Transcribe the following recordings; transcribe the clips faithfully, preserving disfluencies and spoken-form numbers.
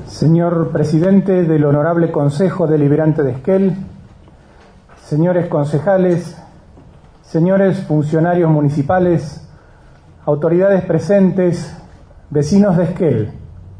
Señor Presidente del Honorable Consejo Deliberante de Esquel, señores concejales, señores funcionarios municipales, autoridades presentes, vecinos de Esquel.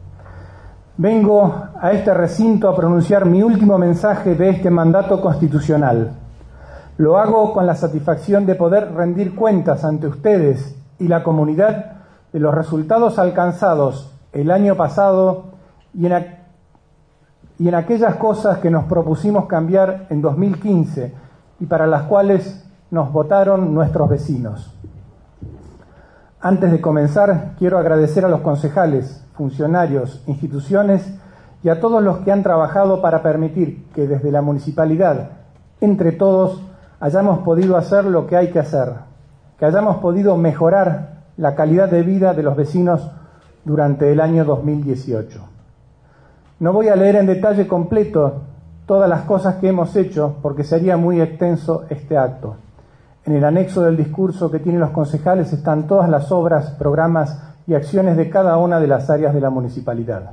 Vengo a este recinto a pronunciar mi último mensaje de este mandato constitucional. Lo hago con la satisfacción de poder rendir cuentas ante ustedes y la comunidad de los resultados alcanzados el año pasado y en, a, y en aquellas cosas que nos propusimos cambiar en dos mil quince y para las cuales nos votaron nuestros vecinos. Antes de comenzar, quiero agradecer a los concejales, funcionarios, instituciones y a todos los que han trabajado para permitir que desde la municipalidad, entre todos, hayamos podido hacer lo que hay que hacer, que hayamos podido mejorar la calidad de vida de los vecinos durante el año dos mil dieciocho. No voy a leer en detalle completo todas las cosas que hemos hecho porque sería muy extenso este acto. En el anexo del discurso que tienen los concejales están todas las obras, programas y acciones de cada una de las áreas de la municipalidad.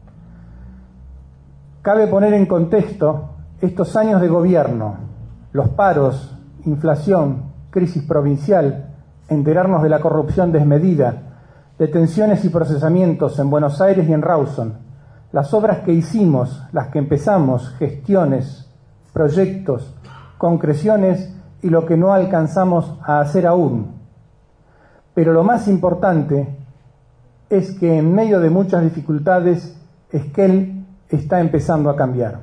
Cabe poner en contexto estos años de gobierno, los paros, inflación, crisis provincial, enterarnos de la corrupción desmedida, detenciones y procesamientos en Buenos Aires y en Rawson, las obras que hicimos, las que empezamos, gestiones, proyectos, concreciones y lo que no alcanzamos a hacer aún. Pero lo más importante es que en medio de muchas dificultades, Esquel está empezando a cambiar.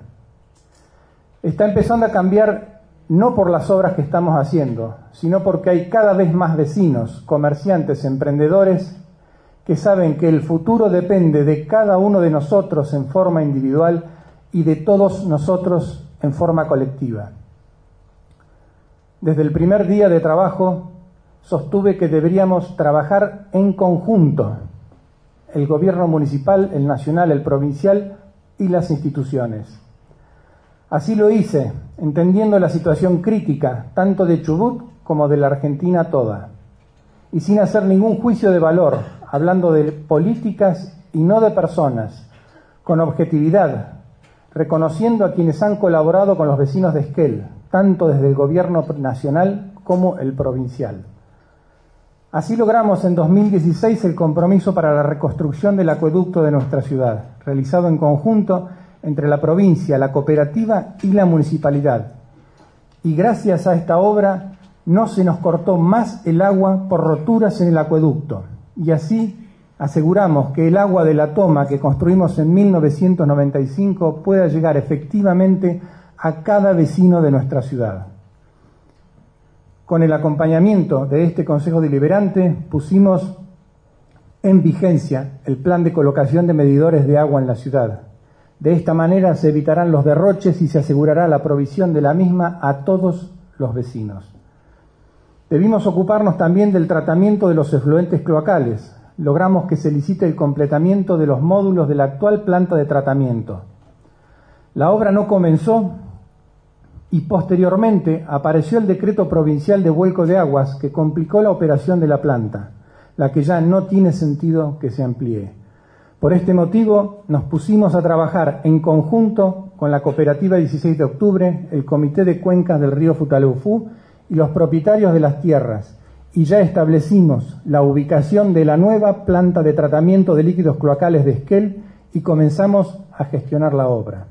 Está empezando a cambiar no por las obras que estamos haciendo, sino porque hay cada vez más vecinos, comerciantes, emprendedores, que saben que el futuro depende de cada uno de nosotros en forma individual y de todos nosotros en forma colectiva. Desde el primer día de trabajo sostuve que deberíamos trabajar en conjunto, el gobierno municipal, el nacional, el provincial y las instituciones. Así lo hice, entendiendo la situación crítica tanto de Chubut como de la Argentina toda, y sin hacer ningún juicio de valor, hablando de políticas y no de personas, con objetividad, reconociendo a quienes han colaborado con los vecinos de Esquel, tanto desde el gobierno nacional como el provincial. Así logramos en dos mil dieciséis el compromiso para la reconstrucción del acueducto de nuestra ciudad, realizado en conjunto entre la provincia, la cooperativa y la municipalidad. Y gracias a esta obra no se nos cortó más el agua por roturas en el acueducto. Y así aseguramos que el agua de la toma que construimos en mil novecientos noventa y cinco pueda llegar efectivamente a cada vecino de nuestra ciudad. Con el acompañamiento de este Consejo Deliberante pusimos en vigencia el plan de colocación de medidores de agua en la ciudad. De esta manera se evitarán los derroches y se asegurará la provisión de la misma a todos los vecinos. Debimos ocuparnos también del tratamiento de los efluentes cloacales. Logramos que se licite el completamiento de los módulos de la actual planta de tratamiento. La obra no comenzó y posteriormente apareció el decreto provincial de vuelco de aguas que complicó la operación de la planta, la que ya no tiene sentido que se amplíe. Por este motivo nos pusimos a trabajar en conjunto con la Cooperativa dieciséis de octubre, el Comité de Cuencas del Río Futaleufú y los propietarios de las tierras, y ya establecimos la ubicación de la nueva planta de tratamiento de líquidos cloacales de Esquel y comenzamos a gestionar la obra.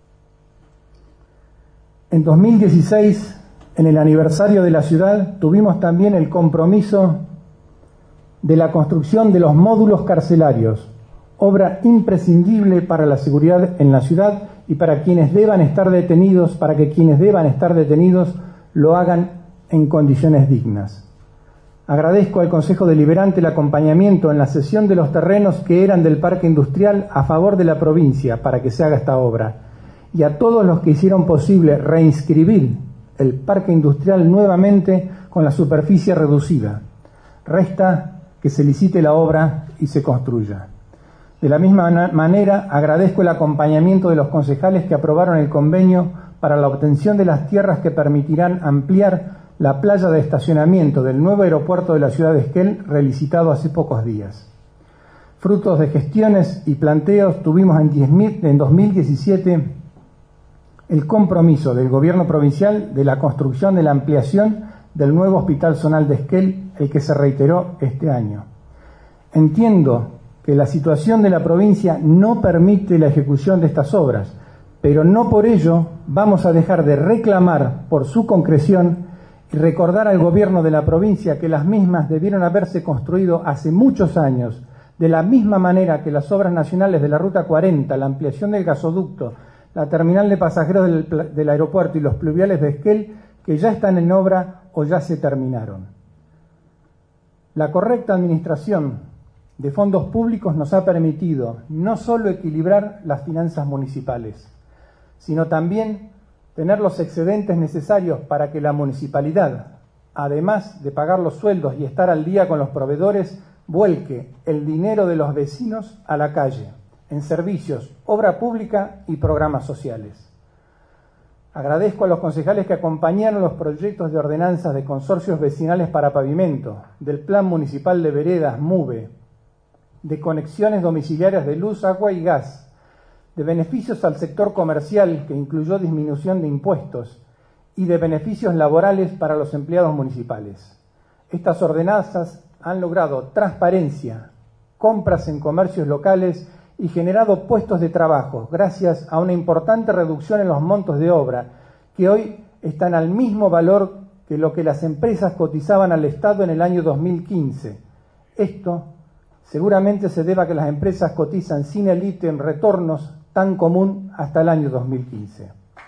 En dos mil dieciséis, en el aniversario de la ciudad, tuvimos también el compromiso de la construcción de los módulos carcelarios, obra imprescindible para la seguridad en la ciudad y para quienes deban estar detenidos, para que quienes deban estar detenidos lo hagan en condiciones dignas. Agradezco al Consejo Deliberante el acompañamiento en la cesión de los terrenos que eran del parque industrial a favor de la provincia para que se haga esta obra, y a todos los que hicieron posible reinscribir el parque industrial nuevamente con la superficie reducida. Resta que se licite la obra y se construya. De la misma manera, agradezco el acompañamiento de los concejales que aprobaron el convenio para la obtención de las tierras que permitirán ampliar la playa de estacionamiento del nuevo aeropuerto de la ciudad de Esquel, relicitado hace pocos días. Frutos de gestiones y planteos, tuvimos en dos mil diecisiete el compromiso del gobierno provincial de la construcción de la ampliación del nuevo Hospital Zonal de Esquel, el que se reiteró este año. Entiendo que la situación de la provincia no permite la ejecución de estas obras, pero no por ello vamos a dejar de reclamar por su concreción y recordar al gobierno de la provincia que las mismas debieron haberse construido hace muchos años, de la misma manera que las obras nacionales de la Ruta cuarenta, la ampliación del gasoducto, la terminal de pasajeros del, del aeropuerto y los pluviales de Esquel, que ya están en obra o ya se terminaron. La correcta administración de fondos públicos nos ha permitido no solo equilibrar las finanzas municipales, sino también tener los excedentes necesarios para que la municipalidad, además de pagar los sueldos y estar al día con los proveedores, vuelque el dinero de los vecinos a la calle, en servicios, obra pública y programas sociales. Agradezco a los concejales que acompañaron los proyectos de ordenanzas de consorcios vecinales para pavimento, del Plan Municipal de Veredas, MUVE, de conexiones domiciliarias de luz, agua y gas, de beneficios al sector comercial, que incluyó disminución de impuestos, y de beneficios laborales para los empleados municipales. Estas ordenanzas han logrado transparencia, compras en comercios locales y generado puestos de trabajo, gracias a una importante reducción en los montos de obra, que hoy están al mismo valor que lo que las empresas cotizaban al Estado en el año dos mil quince. Esto seguramente se deba a que las empresas cotizan sin el ítem retornos tan común hasta el año dos mil quince.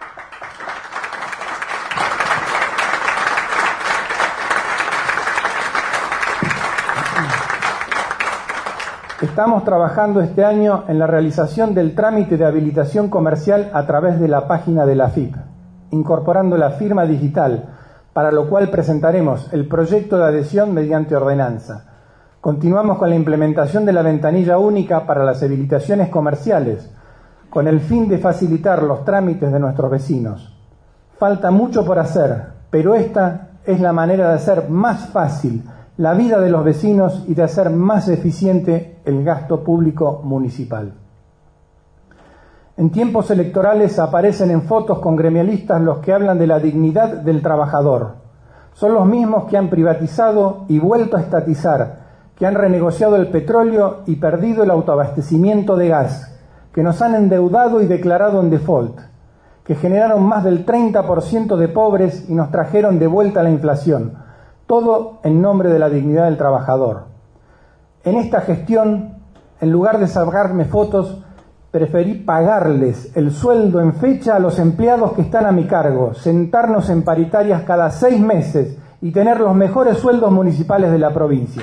Estamos trabajando este año en la realización del trámite de habilitación comercial a través de la página de la A F I P, incorporando la firma digital, para lo cual presentaremos el proyecto de adhesión mediante ordenanza. Continuamos con la implementación de la ventanilla única para las habilitaciones comerciales, con el fin de facilitar los trámites de nuestros vecinos. Falta mucho por hacer, pero esta es la manera de hacer más fácil la vida de los vecinos y de hacer más eficiente el gasto público municipal. En tiempos electorales aparecen en fotos con gremialistas los que hablan de la dignidad del trabajador. Son los mismos que han privatizado y vuelto a estatizar, que han renegociado el petróleo y perdido el autoabastecimiento de gas, que nos han endeudado y declarado en default, que generaron más del treinta por ciento de pobres y nos trajeron de vuelta la inflación. Todo en nombre de la dignidad del trabajador. En esta gestión, en lugar de sacarme fotos, preferí pagarles el sueldo en fecha a los empleados que están a mi cargo, sentarnos en paritarias cada seis meses y tener los mejores sueldos municipales de la provincia.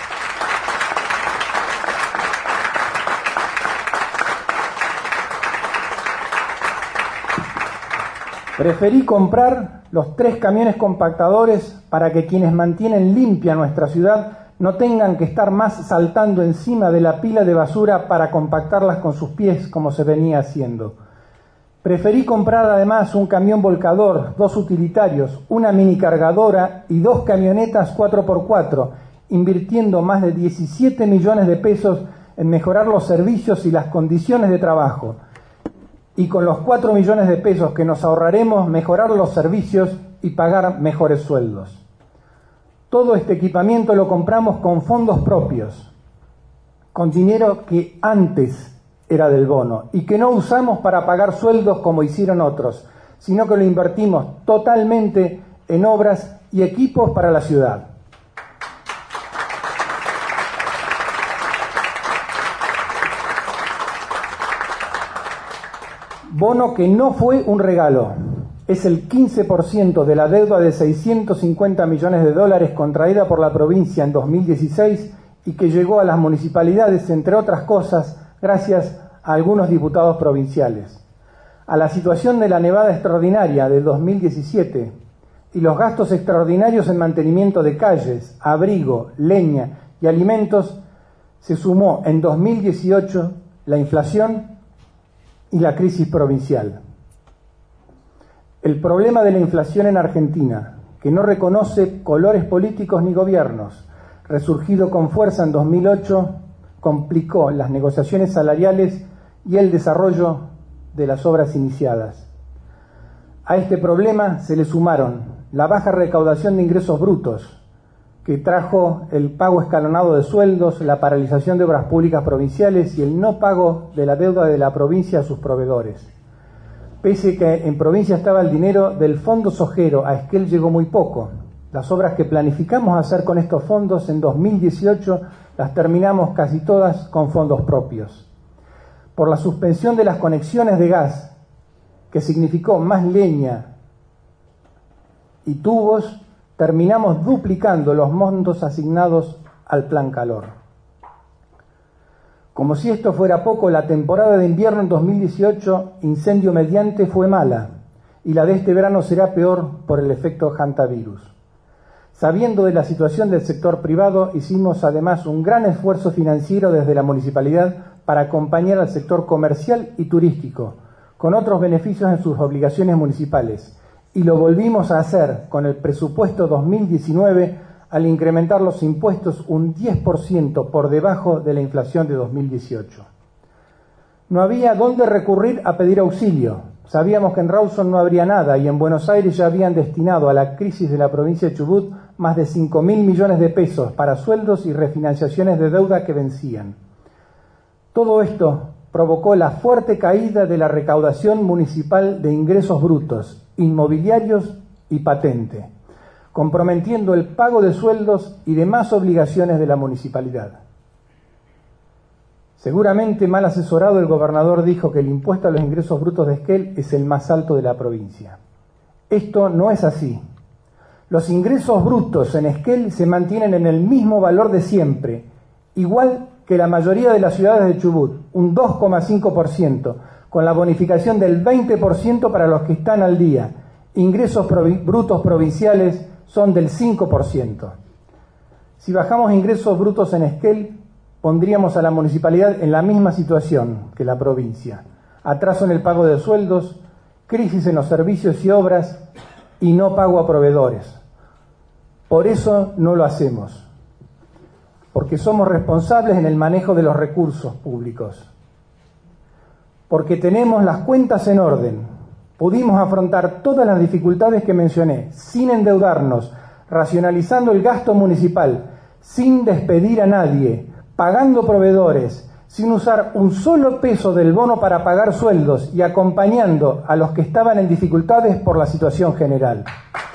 Preferí comprar los tres camiones compactadores para que quienes mantienen limpia nuestra ciudad no tengan que estar más saltando encima de la pila de basura para compactarlas con sus pies como se venía haciendo. Preferí comprar además un camión volcador, dos utilitarios, una mini cargadora y dos camionetas cuatro por cuatro, invirtiendo más de diecisiete millones de pesos en mejorar los servicios y las condiciones de trabajo. Y con los cuatro millones de pesos que nos ahorraremos, mejorar los servicios y pagar mejores sueldos. Todo este equipamiento lo compramos con fondos propios, con dinero que antes era del bono y que no usamos para pagar sueldos como hicieron otros, sino que lo invertimos totalmente en obras y equipos para la ciudad. Bono que no fue un regalo, es el quince por ciento de la deuda de seiscientos cincuenta millones de dólares contraída por la provincia en dos mil dieciséis y que llegó a las municipalidades, entre otras cosas, gracias a algunos diputados provinciales. A la situación de la nevada extraordinaria de dos mil diecisiete y los gastos extraordinarios en mantenimiento de calles, abrigo, leña y alimentos, se sumó en dos mil dieciocho la inflación y la crisis provincial. El problema de la inflación en Argentina, que no reconoce colores políticos ni gobiernos, resurgido con fuerza en dos mil ocho, complicó las negociaciones salariales y el desarrollo de las obras iniciadas. A este problema se le sumaron la baja recaudación de ingresos brutos, que trajo el pago escalonado de sueldos, la paralización de obras públicas provinciales y el no pago de la deuda de la provincia a sus proveedores. Pese que en provincia estaba el dinero del fondo sojero, a Esquel llegó muy poco. Las obras que planificamos hacer con estos fondos en dos mil dieciocho las terminamos casi todas con fondos propios. Por la suspensión de las conexiones de gas, que significó más leña y tubos, terminamos duplicando los montos asignados al Plan Calor. Como si esto fuera poco, la temporada de invierno en dos mil dieciocho, incendio mediante, fue mala, y la de este verano será peor por el efecto hantavirus. Sabiendo de la situación del sector privado, hicimos además un gran esfuerzo financiero desde la municipalidad para acompañar al sector comercial y turístico, con otros beneficios en sus obligaciones municipales, y lo volvimos a hacer con el presupuesto dos mil diecinueve al incrementar los impuestos un diez por ciento por debajo de la inflación de dos mil dieciocho. No había dónde recurrir a pedir auxilio. Sabíamos que en Rawson no habría nada y en Buenos Aires ya habían destinado a la crisis de la provincia de Chubut más de cinco mil millones de pesos para sueldos y refinanciaciones de deuda que vencían. Todo esto provocó la fuerte caída de la recaudación municipal de ingresos brutos, inmobiliarios y patente, comprometiendo el pago de sueldos y demás obligaciones de la municipalidad. Seguramente mal asesorado, el gobernador dijo que el impuesto a los ingresos brutos de Esquel es el más alto de la provincia. Esto no es así. Los ingresos brutos en Esquel se mantienen en el mismo valor de siempre, igual que la mayoría de las ciudades de Chubut, un dos coma cinco por ciento, con la bonificación del veinte por ciento para los que están al día. Ingresos provi- brutos provinciales son del cinco por ciento. Si bajamos ingresos brutos en Esquel, pondríamos a la municipalidad en la misma situación que la provincia. Atraso en el pago de sueldos, crisis en los servicios y obras y no pago a proveedores. Por eso no lo hacemos, porque somos responsables en el manejo de los recursos públicos, porque tenemos las cuentas en orden, pudimos afrontar todas las dificultades que mencioné, sin endeudarnos, racionalizando el gasto municipal, sin despedir a nadie, pagando proveedores, sin usar un solo peso del bono para pagar sueldos y acompañando a los que estaban en dificultades por la situación general.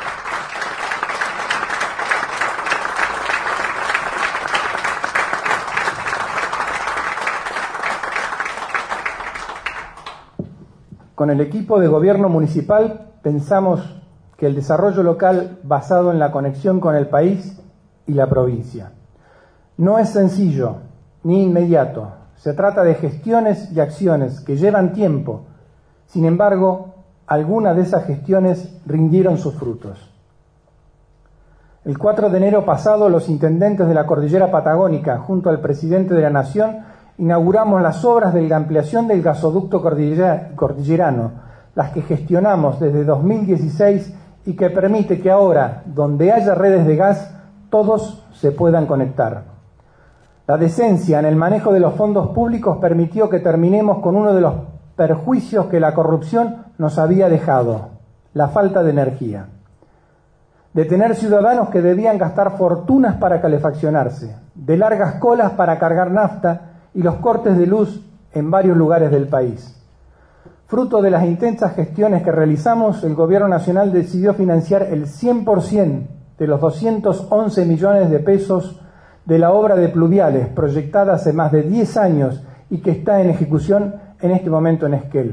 Con el equipo de gobierno municipal pensamos que el desarrollo local basado en la conexión con el país y la provincia no es sencillo ni inmediato. Se trata de gestiones y acciones que llevan tiempo. Sin embargo, algunas de esas gestiones rindieron sus frutos. El cuatro de enero pasado, los intendentes de la Cordillera Patagónica, junto al presidente de la Nación, inauguramos las obras de la ampliación del gasoducto cordillerano, las que gestionamos desde dos mil dieciséis y que permite que ahora, donde haya redes de gas, todos se puedan conectar. La decencia en el manejo de los fondos públicos permitió que terminemos con uno de los perjuicios que la corrupción nos había dejado, la falta de energía. De tener ciudadanos que debían gastar fortunas para calefaccionarse, de largas colas para cargar nafta y los cortes de luz en varios lugares del país. Fruto de las intensas gestiones que realizamos, el Gobierno Nacional decidió financiar el cien por ciento de los doscientos once millones de pesos de la obra de pluviales proyectada hace más de diez años y que está en ejecución en este momento en Esquel.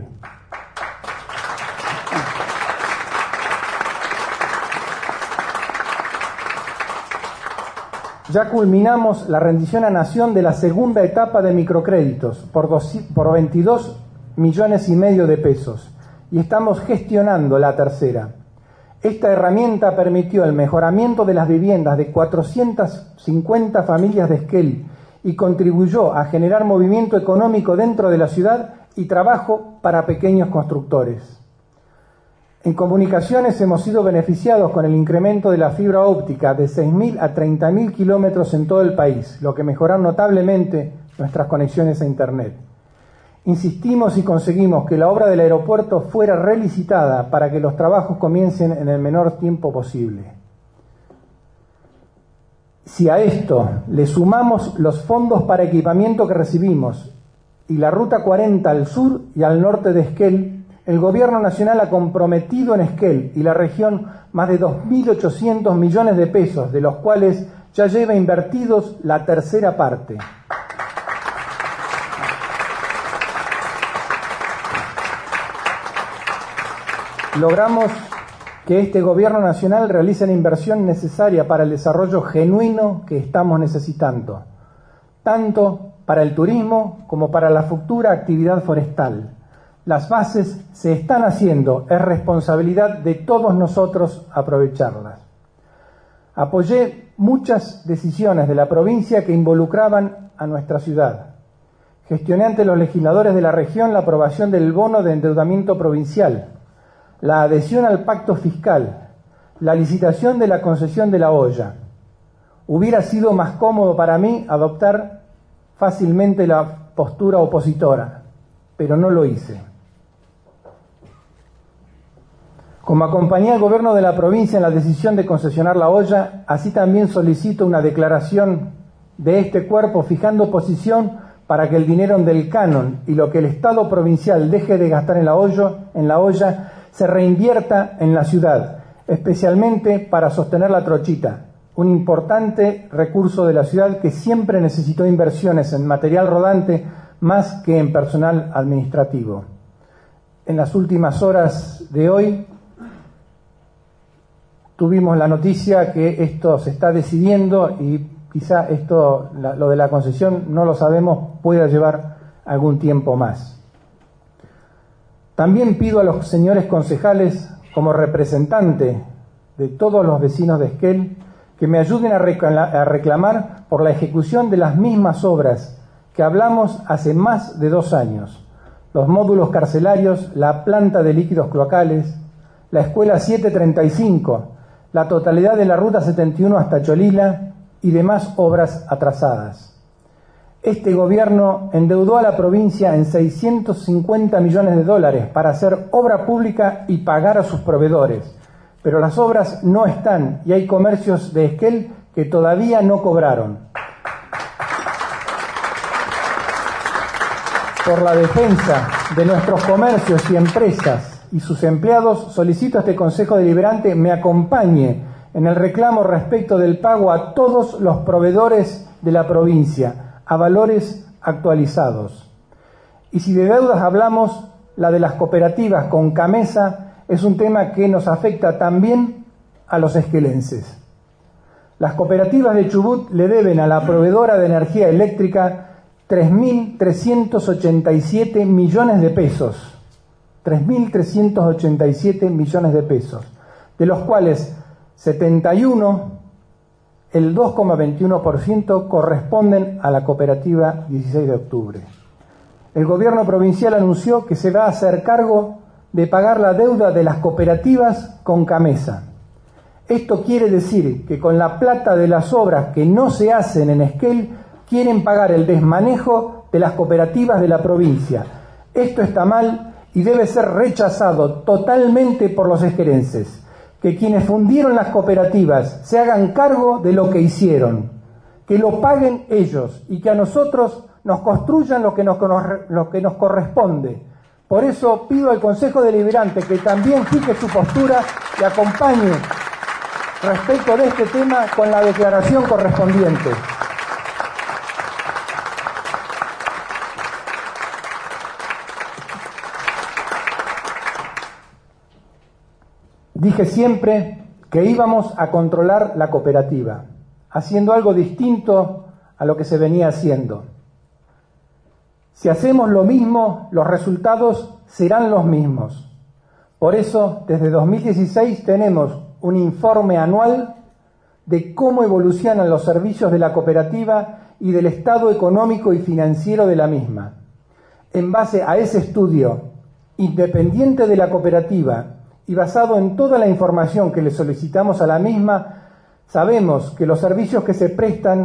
Ya culminamos la rendición a Nación de la segunda etapa de microcréditos por, dos, por veintidós millones y medio de pesos y estamos gestionando la tercera. Esta herramienta permitió el mejoramiento de las viviendas de cuatrocientas cincuenta familias de Esquel y contribuyó a generar movimiento económico dentro de la ciudad y trabajo para pequeños constructores. En comunicaciones hemos sido beneficiados con el incremento de la fibra óptica de seis mil a treinta mil kilómetros en todo el país, lo que mejoró notablemente nuestras conexiones a Internet. Insistimos y conseguimos que la obra del aeropuerto fuera relicitada para que los trabajos comiencen en el menor tiempo posible. Si a esto le sumamos los fondos para equipamiento que recibimos y la Ruta cuarenta al sur y al norte de Esquel, el Gobierno Nacional ha comprometido en Esquel y la región más de dos mil ochocientos millones de pesos, de los cuales ya lleva invertidos la tercera parte. Logramos que este Gobierno Nacional realice la inversión necesaria para el desarrollo genuino que estamos necesitando, tanto para el turismo como para la futura actividad forestal. Las bases se están haciendo, es responsabilidad de todos nosotros aprovecharlas. Apoyé muchas decisiones de la provincia que involucraban a nuestra ciudad. Gestioné ante los legisladores de la región la aprobación del bono de endeudamiento provincial, la adhesión al pacto fiscal, la licitación de la concesión de la olla. Hubiera sido más cómodo para mí adoptar fácilmente la postura opositora, pero no lo hice. Como acompañé al gobierno de la provincia en la decisión de concesionar la olla, así también solicito una declaración de este cuerpo fijando posición para que el dinero del canon y lo que el Estado provincial deje de gastar en la olla, en la olla se reinvierta en la ciudad, especialmente para sostener la trochita, un importante recurso de la ciudad que siempre necesitó inversiones en material rodante más que en personal administrativo. En las últimas horas de hoy tuvimos la noticia que esto se está decidiendo y quizá esto, lo de la concesión, no lo sabemos, pueda llevar algún tiempo más. También pido a los señores concejales, como representante de todos los vecinos de Esquel, que me ayuden a reclamar por la ejecución de las mismas obras que hablamos hace más de dos años. Los módulos carcelarios, la planta de líquidos cloacales, la escuela setecientos treinta y cinco, la totalidad de la ruta setenta y uno hasta Cholila y demás obras atrasadas. Este gobierno endeudó a la provincia en seiscientos cincuenta millones de dólares para hacer obra pública y pagar a sus proveedores, pero las obras no están y hay comercios de Esquel que todavía no cobraron. Por la defensa de nuestros comercios y empresas y sus empleados, solicito a este Consejo Deliberante me acompañe en el reclamo respecto del pago a todos los proveedores de la provincia, a valores actualizados. Y si de deudas hablamos, la de las cooperativas con Camesa es un tema que nos afecta también a los esquelenses. Las cooperativas de Chubut le deben a la proveedora de energía eléctrica tres mil trescientos ochenta y siete millones de pesos. tres mil trescientos ochenta y siete millones de pesos, de los cuales setenta y uno, el dos coma veintiuno por ciento corresponden a la cooperativa dieciséis de octubre. El gobierno provincial anunció que se va a hacer cargo de pagar la deuda de las cooperativas con Camesa. Esto quiere decir que con la plata de las obras que no se hacen en Esquel, quieren pagar el desmanejo de las cooperativas de la provincia. Esto está mal y debe ser rechazado totalmente por los esquelenses. Que quienes fundieron las cooperativas se hagan cargo de lo que hicieron, que lo paguen ellos y que a nosotros nos construyan lo que nos, lo que nos corresponde. Por eso pido al Consejo Deliberante que también fije su postura y acompañe respecto de este tema con la declaración correspondiente. Dije siempre que íbamos a controlar la cooperativa, haciendo algo distinto a lo que se venía haciendo. Si hacemos lo mismo, los resultados serán los mismos. Por eso, desde dos mil dieciséis tenemos un informe anual de cómo evolucionan los servicios de la cooperativa y del estado económico y financiero de la misma. En base a ese estudio, independiente de la cooperativa, y basado en toda la información que le solicitamos a la misma, sabemos que los servicios que se prestan,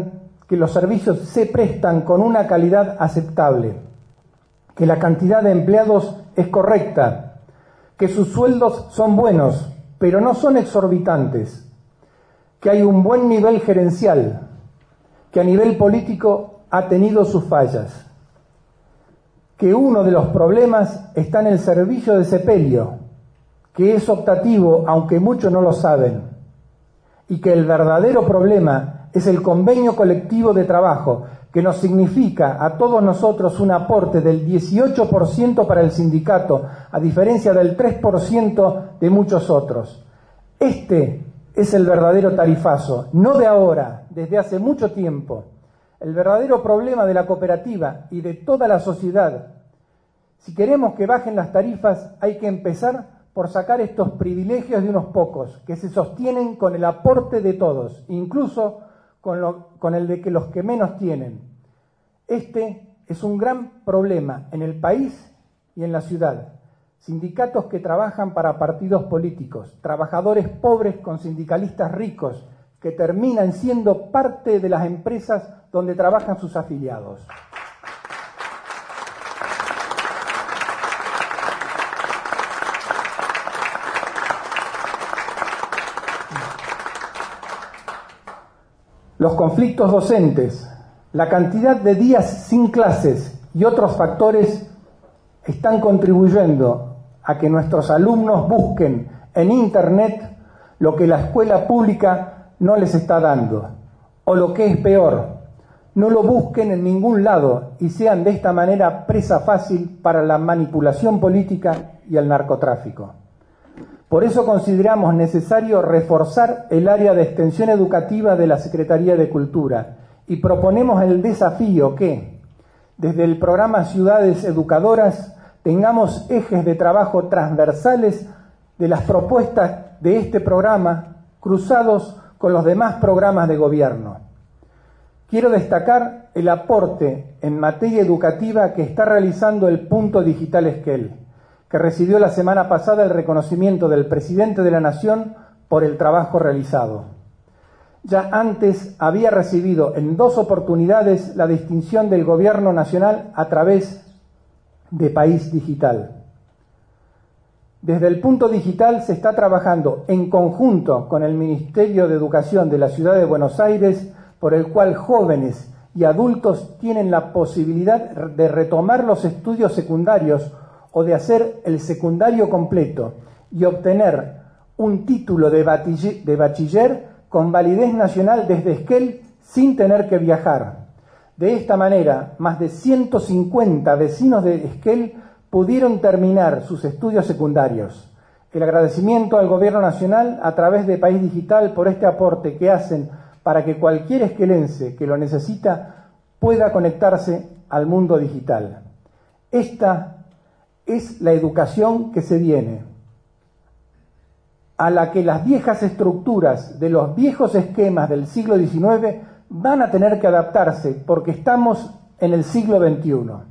que los servicios se prestan con una calidad aceptable, que la cantidad de empleados es correcta, que sus sueldos son buenos, pero no son exorbitantes, que hay un buen nivel gerencial, que a nivel político ha tenido sus fallas, que uno de los problemas está en el servicio de sepelio, que es optativo, aunque muchos no lo saben, y que el verdadero problema es el convenio colectivo de trabajo, que nos significa a todos nosotros un aporte del dieciocho por ciento para el sindicato, a diferencia del tres por ciento de muchos otros. Este es el verdadero tarifazo, no de ahora, desde hace mucho tiempo. El verdadero problema de la cooperativa y de toda la sociedad. Si queremos que bajen las tarifas, hay que empezar por sacar estos privilegios de unos pocos, que se sostienen con el aporte de todos, incluso con, lo, con el de que los que menos tienen. Este es un gran problema en el país y en la ciudad. Sindicatos que trabajan para partidos políticos, trabajadores pobres con sindicalistas ricos, que terminan siendo parte de las empresas donde trabajan sus afiliados. Los conflictos docentes, la cantidad de días sin clases y otros factores están contribuyendo a que nuestros alumnos busquen en Internet lo que la escuela pública no les está dando, o lo que es peor, no lo busquen en ningún lado y sean de esta manera presa fácil para la manipulación política y el narcotráfico. Por eso consideramos necesario reforzar el área de extensión educativa de la Secretaría de Cultura y proponemos el desafío que, desde el programa Ciudades Educadoras, tengamos ejes de trabajo transversales de las propuestas de este programa cruzados con los demás programas de gobierno. Quiero destacar el aporte en materia educativa que está realizando el Punto Digital Esquel, que recibió la semana pasada el reconocimiento del Presidente de la Nación por el trabajo realizado. Ya antes había recibido en dos oportunidades la distinción del Gobierno Nacional a través de País Digital. Desde el Punto Digital se está trabajando en conjunto con el Ministerio de Educación de la Ciudad de Buenos Aires, por el cual jóvenes y adultos tienen la posibilidad de retomar los estudios secundarios o de hacer el secundario completo y obtener un título de bachiller, de bachiller con validez nacional desde Esquel sin tener que viajar. De esta manera, más de ciento cincuenta vecinos de Esquel pudieron terminar sus estudios secundarios. El agradecimiento al Gobierno Nacional a través de País Digital por este aporte que hacen para que cualquier esquelense que lo necesita pueda conectarse al mundo digital. Esta es la educación que se viene, a la que las viejas estructuras de los viejos esquemas del siglo diecinueve van a tener que adaptarse porque estamos en el siglo veintiuno.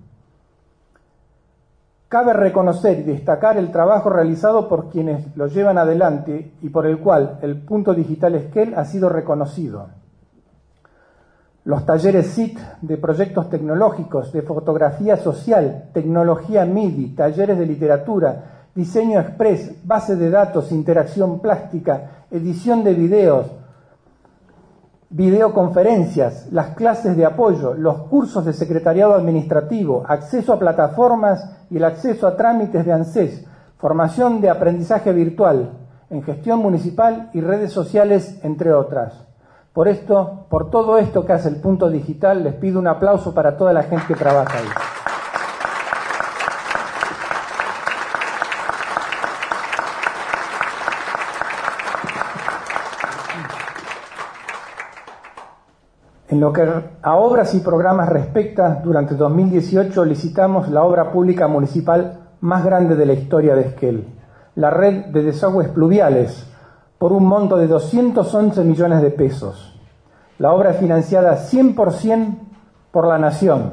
Cabe reconocer y destacar el trabajo realizado por quienes lo llevan adelante y por el cual el Punto Digital Esquel ha sido reconocido. Los talleres S I T de proyectos tecnológicos, de fotografía social, tecnología M I D I, talleres de literatura, diseño express, base de datos, interacción plástica, edición de videos, videoconferencias, las clases de apoyo, los cursos de secretariado administrativo, acceso a plataformas y el acceso a trámites de ANSES, formación de aprendizaje virtual en gestión municipal y redes sociales, entre otras. Por esto, por todo esto que hace el Punto Digital, les pido un aplauso para toda la gente que trabaja ahí. En lo que a obras y programas respecta, durante dos mil dieciocho licitamos la obra pública municipal más grande de la historia de Esquel, la red de desagües pluviales, por un monto de doscientos once millones de pesos. La obra es financiada cien por ciento por la Nación.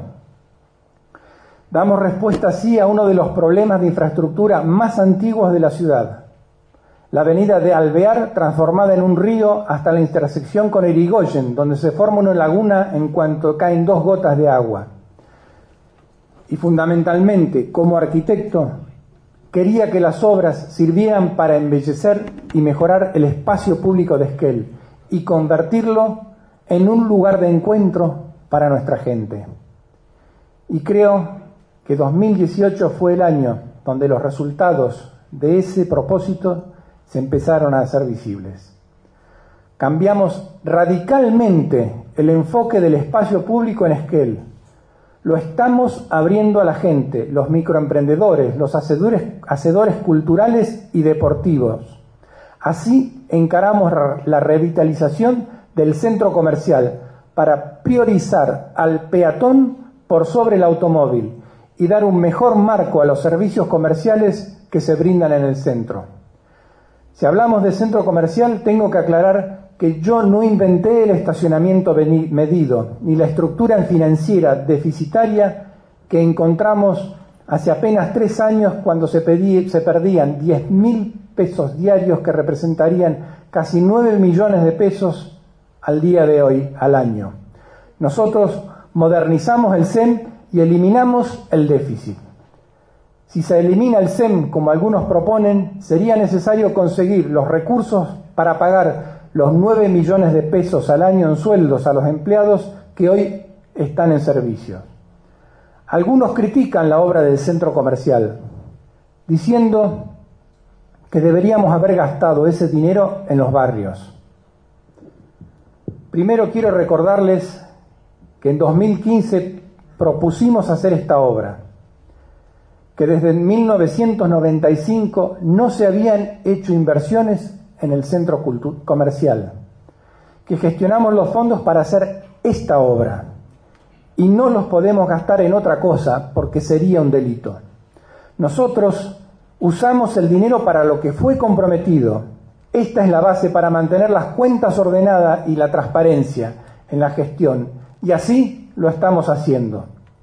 Damos respuesta así a uno de los problemas de infraestructura más antiguos de la ciudad. La avenida de Alvear, transformada en un río hasta la intersección con Irigoyen, donde se forma una laguna en cuanto caen dos gotas de agua. Y fundamentalmente, como arquitecto, quería que las obras sirvieran para embellecer y mejorar el espacio público de Esquel y convertirlo en un lugar de encuentro para nuestra gente. Y creo que dos mil dieciocho fue el año donde los resultados de ese propósito se empezaron a hacer visibles. Cambiamos radicalmente el enfoque del espacio público en Esquel. Lo estamos abriendo a la gente, los microemprendedores, los hacedores, hacedores culturales y deportivos. Así encaramos la revitalización del centro comercial para priorizar al peatón por sobre el automóvil y dar un mejor marco a los servicios comerciales que se brindan en el centro. Si hablamos de centro comercial, tengo que aclarar que yo no inventé el estacionamiento medido, ni la estructura financiera deficitaria que encontramos hace apenas tres años cuando se, pedí, se perdían diez mil pesos diarios que representarían casi nueve millones de pesos al día de hoy, al año. Nosotros modernizamos el C E M y eliminamos el déficit. Si se elimina el C E M, como algunos proponen, sería necesario conseguir los recursos para pagar los nueve millones de pesos al año en sueldos a los empleados que hoy están en servicio. Algunos critican la obra del centro comercial, diciendo que deberíamos haber gastado ese dinero en los barrios. Primero quiero recordarles que en dos mil quince propusimos hacer esta obra, que desde mil novecientos noventa y cinco no se habían hecho inversiones en el centro comercial, que gestionamos los fondos para hacer esta obra y no los podemos gastar en otra cosa porque sería un delito. Nosotros usamos el dinero para lo que fue comprometido. Esta es la base para mantener las cuentas ordenadas y la transparencia en la gestión, y así lo estamos haciendo.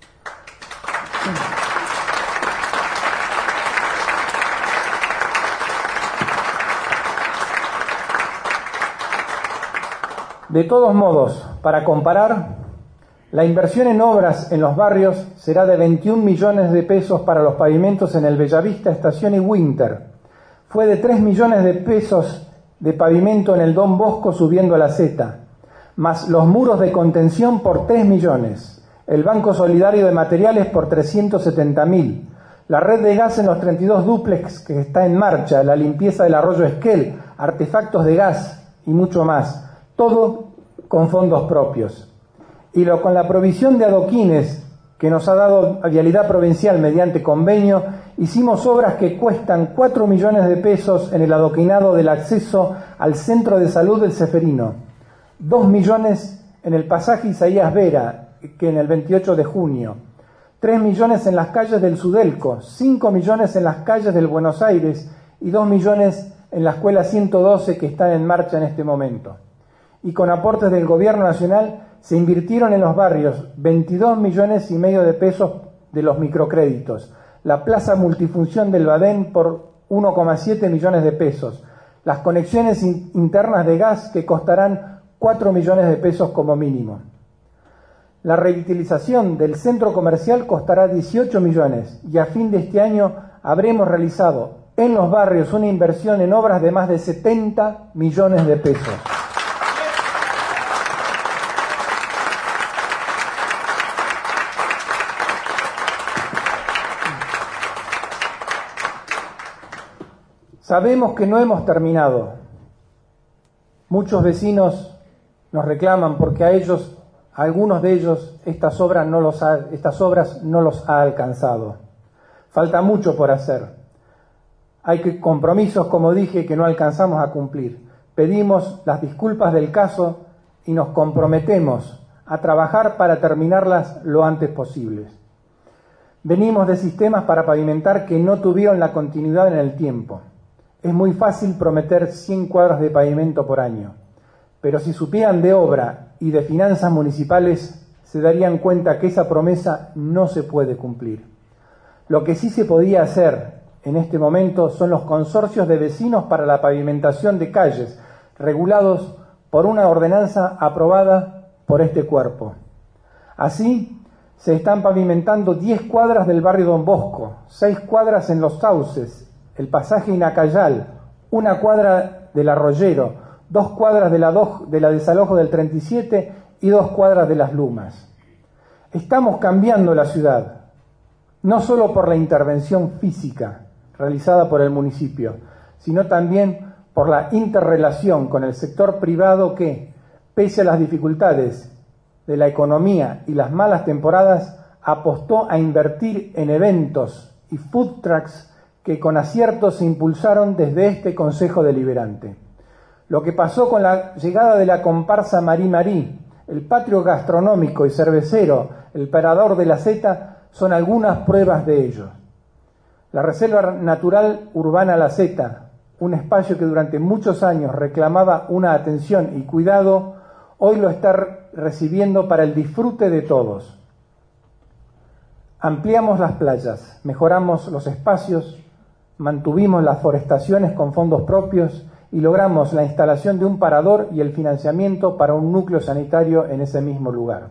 De todos modos, para comparar, la inversión en obras en los barrios será de veintiún millones de pesos para los pavimentos en el Bellavista, Estación y Winter. Fue de tres millones de pesos de pavimento en el Don Bosco subiendo a la Z, más los muros de contención por tres millones, el Banco Solidario de Materiales por trescientos setenta mil, la red de gas en los treinta y dos dúplex que está en marcha, la limpieza del arroyo Esquel, artefactos de gas y mucho más. Todo con fondos propios. Y lo, con la provisión de adoquines que nos ha dado Vialidad Provincial mediante convenio, hicimos obras que cuestan cuatro millones de pesos en el adoquinado del acceso al Centro de Salud del Ceferino, dos millones en el pasaje Isaías Vera, que en el veintiocho de junio, tres millones en las calles del Sudelco, cinco millones en las calles del Buenos Aires y dos millones en la Escuela ciento doce que está en marcha en este momento. Y con aportes del Gobierno Nacional se invirtieron en los barrios veintidós millones y medio de pesos de los microcréditos, la plaza multifunción del Badén por uno coma siete millones de pesos, las conexiones in- internas de gas que costarán cuatro millones de pesos como mínimo. La revitalización del centro comercial costará dieciocho millones y a fin de este año habremos realizado en los barrios una inversión en obras de más de setenta millones de pesos. Sabemos que no hemos terminado. Muchos vecinos nos reclaman porque a ellos, a algunos de ellos, estas obras no los ha, estas obras no los ha alcanzado. Falta mucho por hacer. Hay que, compromisos, como dije, que no alcanzamos a cumplir. Pedimos las disculpas del caso y nos comprometemos a trabajar para terminarlas lo antes posible. Venimos de sistemas para pavimentar que no tuvieron la continuidad en el tiempo. Es muy fácil prometer cien cuadras de pavimento por año, pero si supieran de obra y de finanzas municipales, se darían cuenta que esa promesa no se puede cumplir. Lo que sí se podía hacer en este momento son los consorcios de vecinos para la pavimentación de calles, regulados por una ordenanza aprobada por este cuerpo. Así, se están pavimentando diez cuadras del barrio Don Bosco, seis cuadras en Los Sauces, el pasaje Inacayal, una cuadra del Arroyero, dos cuadras de la, do, de la desalojo del treinta y siete y dos cuadras de Las Lumas. Estamos cambiando la ciudad, no solo por la intervención física realizada por el municipio, sino también por la interrelación con el sector privado que, pese a las dificultades de la economía y las malas temporadas, apostó a invertir en eventos y food trucks que con acierto se impulsaron desde este Consejo Deliberante. Lo que pasó con la llegada de la comparsa Marí Marí, el patio gastronómico y cervecero, el Parador de la Zeta, son algunas pruebas de ello. La Reserva Natural Urbana La Zeta, un espacio que durante muchos años reclamaba una atención y cuidado, hoy lo está recibiendo para el disfrute de todos. Ampliamos las playas, mejoramos los espacios, mantuvimos las forestaciones con fondos propios y logramos la instalación de un parador y el financiamiento para un núcleo sanitario en ese mismo lugar.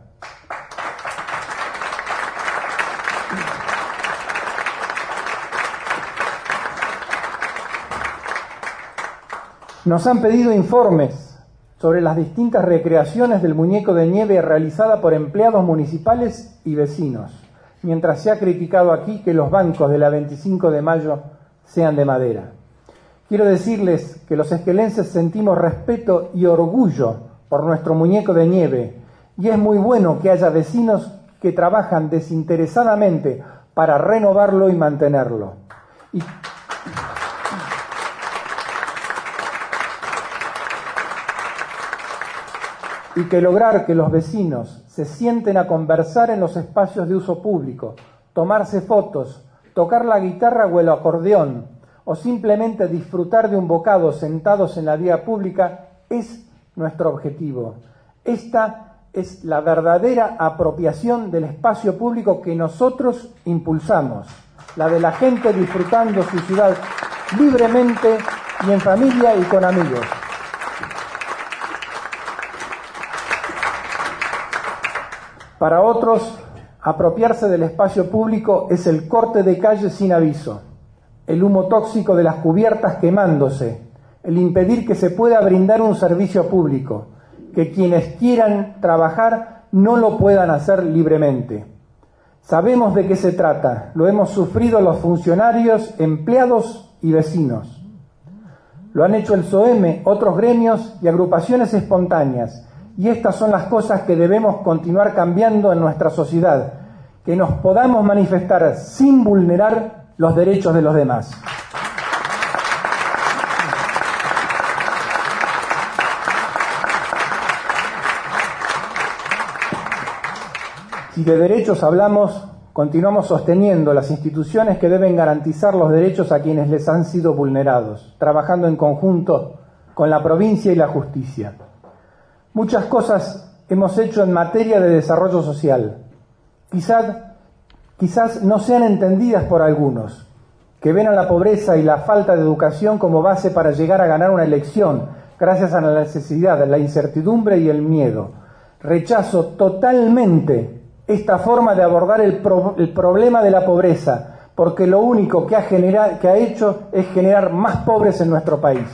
Nos han pedido informes sobre las distintas recreaciones del muñeco de nieve realizada por empleados municipales y vecinos, mientras se ha criticado aquí que los bancos de la veinticinco de mayo sean de madera. Quiero decirles que los esquelenses sentimos respeto y orgullo por nuestro muñeco de nieve, y es muy bueno que haya vecinos que trabajan desinteresadamente para renovarlo y mantenerlo. Y y que lograr que los vecinos se sienten a conversar en los espacios de uso público, tomarse fotos, tocar la guitarra o el acordeón, o simplemente disfrutar de un bocado sentados en la vía pública, es nuestro objetivo. Esta es la verdadera apropiación del espacio público que nosotros impulsamos, la de la gente disfrutando su ciudad libremente y en familia y con amigos. Para otros, apropiarse del espacio público es el corte de calle sin aviso, el humo tóxico de las cubiertas quemándose, el impedir que se pueda brindar un servicio público, que quienes quieran trabajar no lo puedan hacer libremente. Sabemos de qué se trata, lo hemos sufrido los funcionarios, empleados y vecinos. Lo han hecho el S O E M E, otros gremios y agrupaciones espontáneas. Y estas son las cosas que debemos continuar cambiando en nuestra sociedad, que nos podamos manifestar sin vulnerar los derechos de los demás. Si de derechos hablamos, continuamos sosteniendo las instituciones que deben garantizar los derechos a quienes les han sido vulnerados, trabajando en conjunto con la provincia y la justicia. Muchas cosas hemos hecho en materia de desarrollo social. Quizás, quizás no sean entendidas por algunos, que ven a la pobreza y la falta de educación como base para llegar a ganar una elección, gracias a la necesidad, la incertidumbre y el miedo. Rechazo totalmente esta forma de abordar el, pro, el problema de la pobreza, porque lo único que ha, generado, que ha hecho es generar más pobres en nuestro país.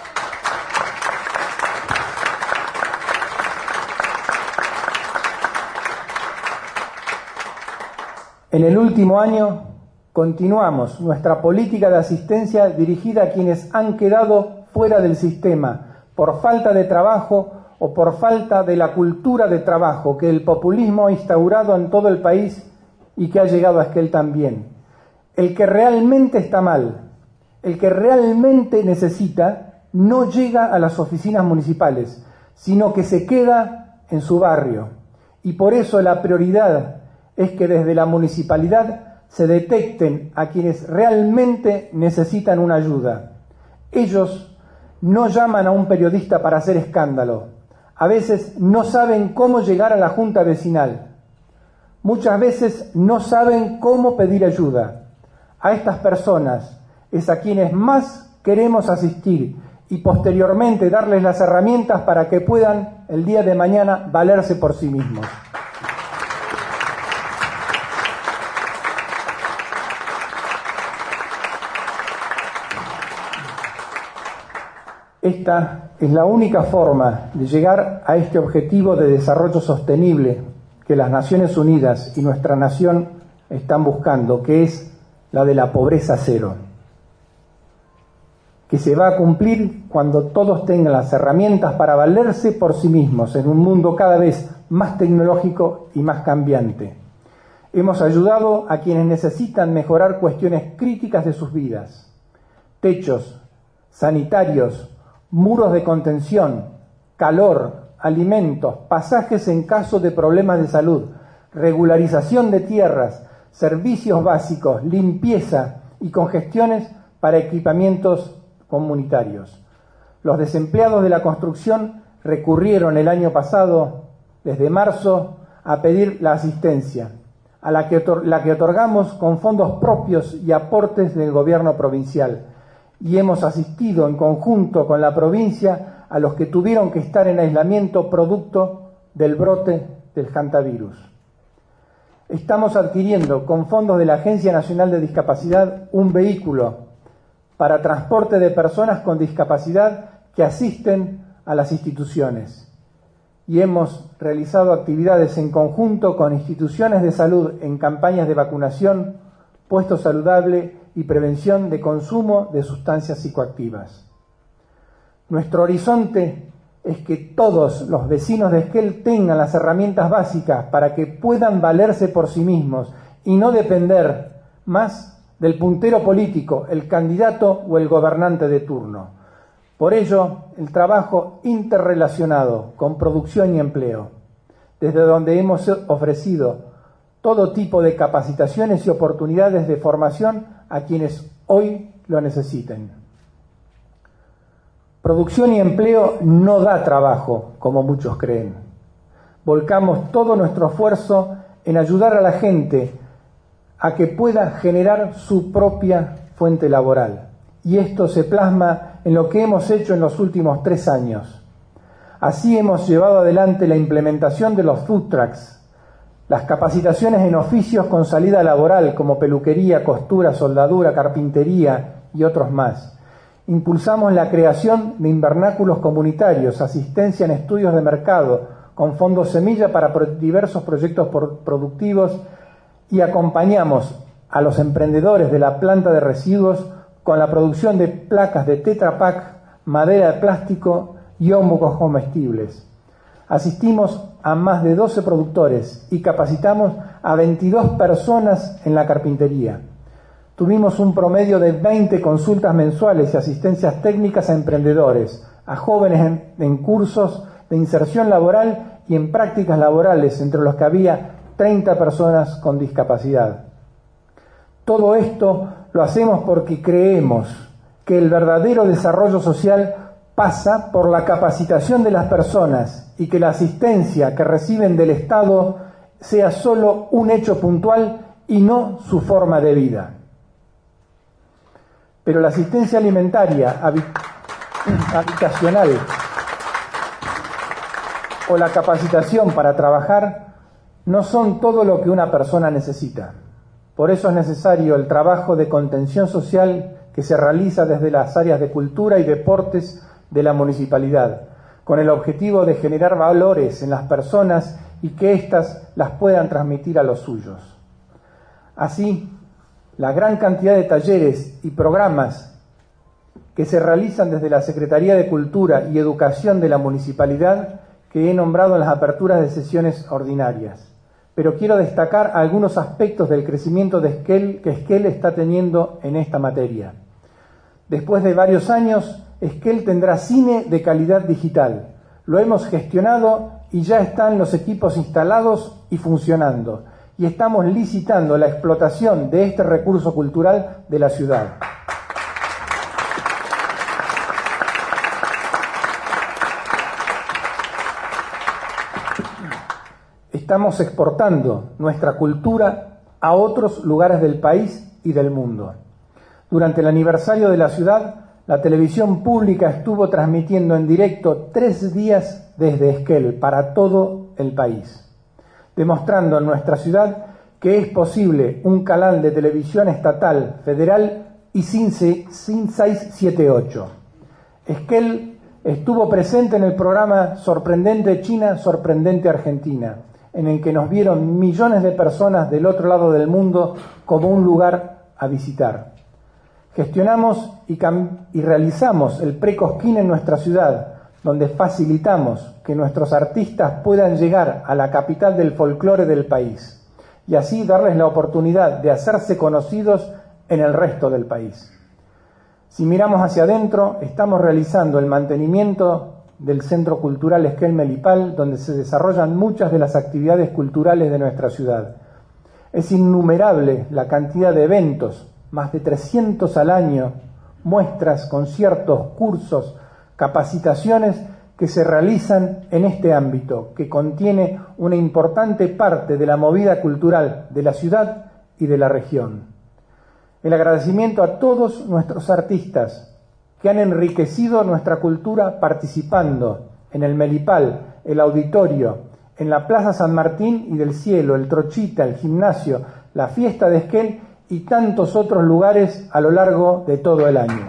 En el último año continuamos nuestra política de asistencia dirigida a quienes han quedado fuera del sistema por falta de trabajo o por falta de la cultura de trabajo que el populismo ha instaurado en todo el país y que ha llegado a Esquel también. El que realmente está mal, el que realmente necesita, no llega a las oficinas municipales, sino que se queda en su barrio. Y por eso la prioridad es que desde la municipalidad se detecten a quienes realmente necesitan una ayuda. Ellos no llaman a un periodista para hacer escándalo. A veces no saben cómo llegar a la junta vecinal. Muchas veces no saben cómo pedir ayuda. A estas personas es a quienes más queremos asistir y posteriormente darles las herramientas para que puedan el día de mañana valerse por sí mismos. Esta es la única forma de llegar a este objetivo de desarrollo sostenible que las Naciones Unidas y nuestra nación están buscando, que es la de la pobreza cero, que se va a cumplir cuando todos tengan las herramientas para valerse por sí mismos en un mundo cada vez más tecnológico y más cambiante. Hemos ayudado a quienes necesitan mejorar cuestiones críticas de sus vidas: techos, sanitarios, muros de contención, calor, alimentos, pasajes en caso de problemas de salud, regularización de tierras, servicios básicos, limpieza y congestiones para equipamientos comunitarios. Los desempleados de la construcción recurrieron el año pasado, desde marzo, a pedir la asistencia, a la que, la que otorgamos con fondos propios y aportes del gobierno provincial, y hemos asistido en conjunto con la provincia a los que tuvieron que estar en aislamiento producto del brote del hantavirus. Estamos adquiriendo con fondos de la Agencia Nacional de Discapacidad un vehículo para transporte de personas con discapacidad que asisten a las instituciones, y hemos realizado actividades en conjunto con instituciones de salud en campañas de vacunación, puesto saludable y prevención de consumo de sustancias psicoactivas. Nuestro horizonte es que todos los vecinos de Esquel tengan las herramientas básicas para que puedan valerse por sí mismos y no depender más del puntero político, el candidato o el gobernante de turno. Por ello, el trabajo interrelacionado con producción y empleo, desde donde hemos ofrecido todo tipo de capacitaciones y oportunidades de formación a quienes hoy lo necesiten. Producción y empleo no da trabajo, como muchos creen. Volcamos todo nuestro esfuerzo en ayudar a la gente a que pueda generar su propia fuente laboral. Y esto se plasma en lo que hemos hecho en los últimos tres años. Así hemos llevado adelante la implementación de los food trucks, las capacitaciones en oficios con salida laboral como peluquería, costura, soldadura, carpintería y otros más. Impulsamos la creación de invernáculos comunitarios, asistencia en estudios de mercado, con fondos semilla para diversos proyectos productivos, y acompañamos a los emprendedores de la planta de residuos con la producción de placas de Tetra Pak, madera de plástico y hongos comestibles. Asistimos a más de doce productores y capacitamos a veintidós personas en la carpintería. Tuvimos un promedio de veinte consultas mensuales y asistencias técnicas a emprendedores, a jóvenes en, en cursos de inserción laboral y en prácticas laborales, entre los que había treinta personas con discapacidad. Todo esto lo hacemos porque creemos que el verdadero desarrollo social pasa por la capacitación de las personas y que la asistencia que reciben del Estado sea solo un hecho puntual y no su forma de vida. Pero la asistencia alimentaria, habitacional o la capacitación para trabajar no son todo lo que una persona necesita. Por eso es necesario el trabajo de contención social que se realiza desde las áreas de cultura y deportes de la municipalidad, con el objetivo de generar valores en las personas y que éstas las puedan transmitir a los suyos. Así, la gran cantidad de talleres y programas que se realizan desde la Secretaría de Cultura y Educación de la Municipalidad que he nombrado en las aperturas de sesiones ordinarias. Pero quiero destacar algunos aspectos del crecimiento de Esquel que Esquel está teniendo en esta materia. Después de varios años, Esquel tendrá cine de calidad digital. Lo hemos gestionado y ya están los equipos instalados y funcionando. Y estamos licitando la explotación de este recurso cultural de la ciudad. Estamos exportando nuestra cultura a otros lugares del país y del mundo. Durante el aniversario de la ciudad, la televisión pública estuvo transmitiendo en directo tres días desde Esquel para todo el país, demostrando en nuestra ciudad que es posible un canal de televisión estatal, federal y sin, sin seiscientos setenta y ocho. Esquel estuvo presente en el programa Sorprendente China, Sorprendente Argentina, en el que nos vieron millones de personas del otro lado del mundo como un lugar a visitar. Gestionamos y, y realizamos el Pre-Cosquín en nuestra ciudad, donde facilitamos que nuestros artistas puedan llegar a la capital del folclore del país y así darles la oportunidad de hacerse conocidos en el resto del país. Si miramos hacia adentro, estamos realizando el mantenimiento del Centro Cultural Esquel Melipal, donde se desarrollan muchas de las actividades culturales de nuestra ciudad. Es innumerable la cantidad de eventos, más de trescientos al año, muestras, conciertos, cursos, capacitaciones que se realizan en este ámbito, que contiene una importante parte de la movida cultural de la ciudad y de la región. El agradecimiento a todos nuestros artistas que han enriquecido nuestra cultura participando en el Melipal, el Auditorio, en la Plaza San Martín y del Cielo, el Trochita, el Gimnasio, la Fiesta de Esquel y tantos otros lugares a lo largo de todo el año.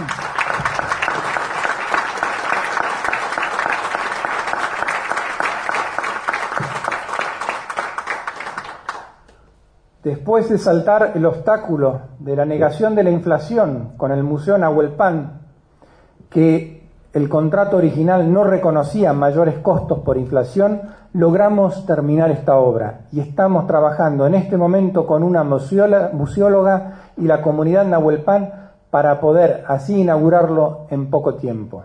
Después de saltar el obstáculo de la negación de la inflación con el Museo Nahuel Pan, que el contrato original no reconocía mayores costos por inflación, logramos terminar esta obra y estamos trabajando en este momento con una museóloga y la comunidad Nahuel Pan para poder así inaugurarlo en poco tiempo.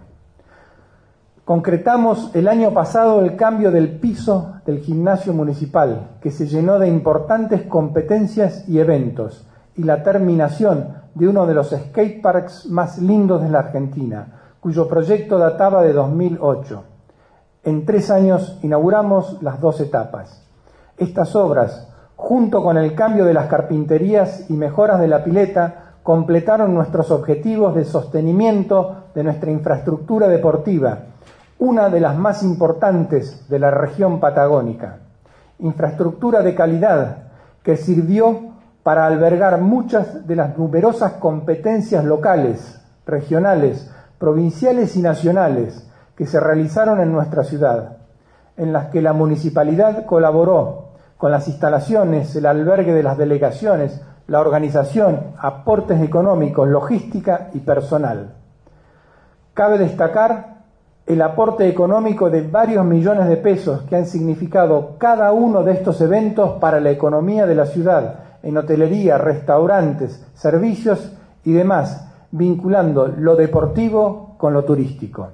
Concretamos el año pasado el cambio del piso del gimnasio municipal, que se llenó de importantes competencias y eventos, y la terminación de uno de los skateparks más lindos de la Argentina, cuyo proyecto databa de dos mil ocho. En tres años inauguramos las dos etapas. Estas obras, junto con el cambio de las carpinterías y mejoras de la pileta, completaron nuestros objetivos de sostenimiento de nuestra infraestructura deportiva, una de las más importantes de la región patagónica. Infraestructura de calidad que sirvió para albergar muchas de las numerosas competencias locales, regionales, provinciales y nacionales que se realizaron en nuestra ciudad, en las que la municipalidad colaboró con las instalaciones, el albergue de las delegaciones, la organización, aportes económicos, logística y personal. Cabe destacar el aporte económico de varios millones de pesos que han significado cada uno de estos eventos para la economía de la ciudad, en hotelería, restaurantes, servicios y demás, vinculando lo deportivo con lo turístico.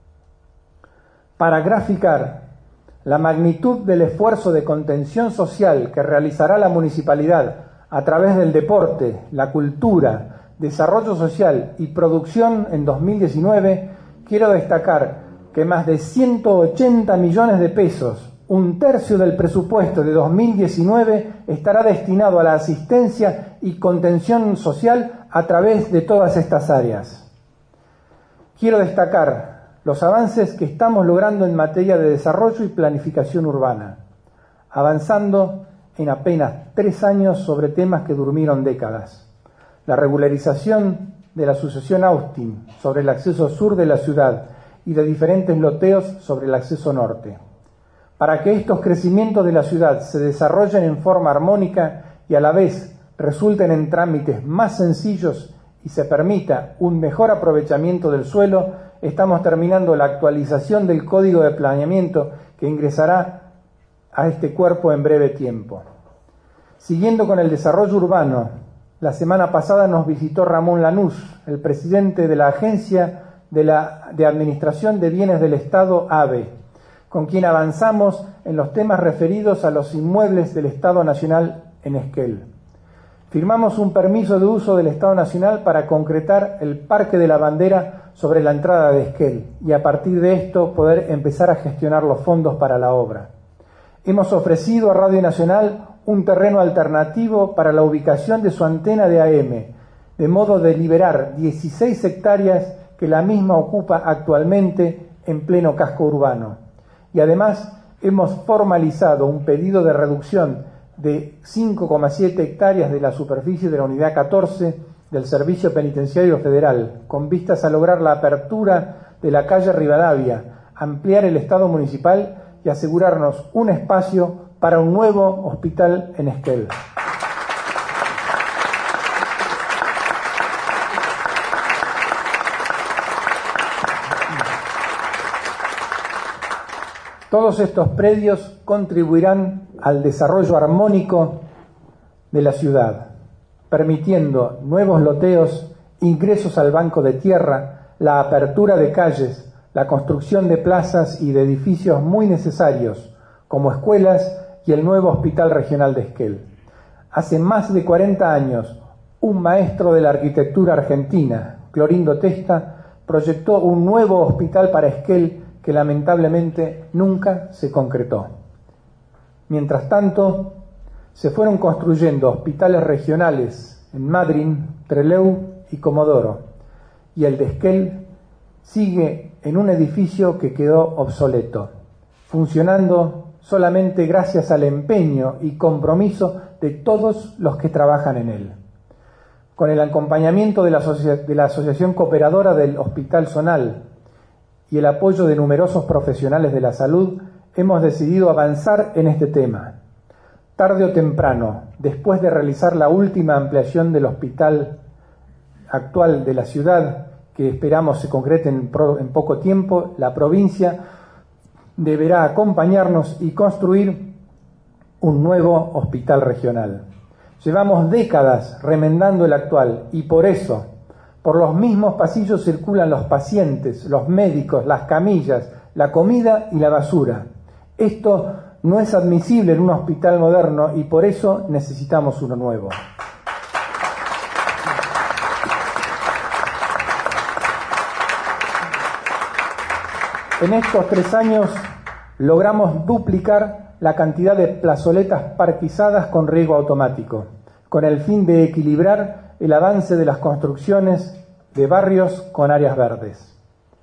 Para graficar la magnitud del esfuerzo de contención social que realizará la municipalidad a través del deporte, la cultura, desarrollo social y producción en dos mil diecinueve, quiero destacar que más de ciento ochenta millones de pesos, un tercio del presupuesto de dos mil diecinueve, estará destinado a la asistencia y contención social a través de todas estas áreas. Quiero destacar los avances que estamos logrando en materia de desarrollo y planificación urbana, avanzando en apenas tres años sobre temas que durmieron décadas. La regularización de la sucesión Austin sobre el acceso sur de la ciudad y de diferentes loteos sobre el acceso norte. Para que estos crecimientos de la ciudad se desarrollen en forma armónica y a la vez resulten en trámites más sencillos y se permita un mejor aprovechamiento del suelo, estamos terminando la actualización del Código de Planeamiento que ingresará a este cuerpo en breve tiempo. Siguiendo con el desarrollo urbano, la semana pasada nos visitó Ramón Lanús, el presidente de la Agencia de, la, de Administración de Bienes del Estado, ABE, con quien avanzamos en los temas referidos a los inmuebles del Estado Nacional en Esquel. Firmamos un permiso de uso del Estado Nacional para concretar el Parque de la Bandera sobre la entrada de Esquel y a partir de esto poder empezar a gestionar los fondos para la obra. Hemos ofrecido a Radio Nacional un terreno alternativo para la ubicación de su antena de A M, de modo de liberar dieciséis hectáreas que la misma ocupa actualmente en pleno casco urbano. Y además hemos formalizado un pedido de reducción de cinco coma siete hectáreas de la superficie de la Unidad catorce del Servicio Penitenciario Federal, con vistas a lograr la apertura de la calle Rivadavia, ampliar el Estado municipal y asegurarnos un espacio para un nuevo hospital en Esquel. Todos estos predios contribuirán al desarrollo armónico de la ciudad, permitiendo nuevos loteos, ingresos al banco de tierra, la apertura de calles, la construcción de plazas y de edificios muy necesarios, como escuelas y el nuevo Hospital Regional de Esquel. Hace más de cuarenta años, un maestro de la arquitectura argentina, Clorindo Testa, proyectó un nuevo hospital para Esquel que lamentablemente nunca se concretó. Mientras tanto, se fueron construyendo hospitales regionales en Madryn, Trelew y Comodoro, y el de Esquel sigue en un edificio que quedó obsoleto, funcionando solamente gracias al empeño y compromiso de todos los que trabajan en él. Con el acompañamiento de la, asocia- de la Asociación Cooperadora del Hospital Zonal y el apoyo de numerosos profesionales de la salud, hemos decidido avanzar en este tema. Tarde o temprano, después de realizar la última ampliación del hospital actual de la ciudad, que esperamos se concrete en, pro, en poco tiempo, la provincia deberá acompañarnos y construir un nuevo hospital regional. Llevamos décadas remendando el actual y por eso, por los mismos pasillos circulan los pacientes, los médicos, las camillas, la comida y la basura. Esto no es admisible en un hospital moderno y por eso necesitamos uno nuevo. En estos tres años logramos duplicar la cantidad de plazoletas parquizadas con riego automático, con el fin de equilibrar el avance de las construcciones de barrios con áreas verdes.